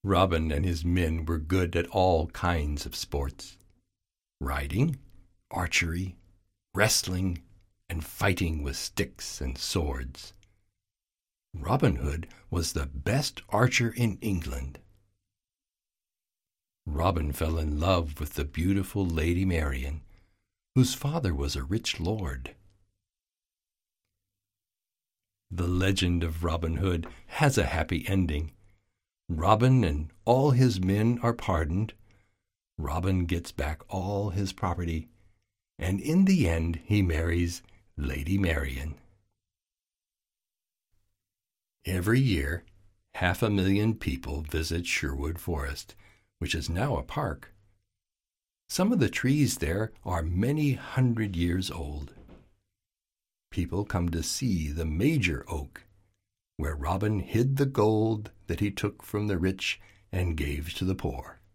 Robin and his men were good at all kinds of sports: riding, archery, wrestling, and fighting with sticks and swords. Robin Hood was the best archer in England. Robin fell in love with the beautiful Lady Marian, whose father was a rich lord. The legend of Robin Hood has a happy ending. Robin and all his men are pardoned. Robin gets back all his property, and in the end he marries Lady Marian. Every year, 500,000 people visit Sherwood Forest, which is now a park. Some of the trees there are many hundred years old. People come to see the major oak, where Robin hid the gold that he took from the rich and gave to the poor.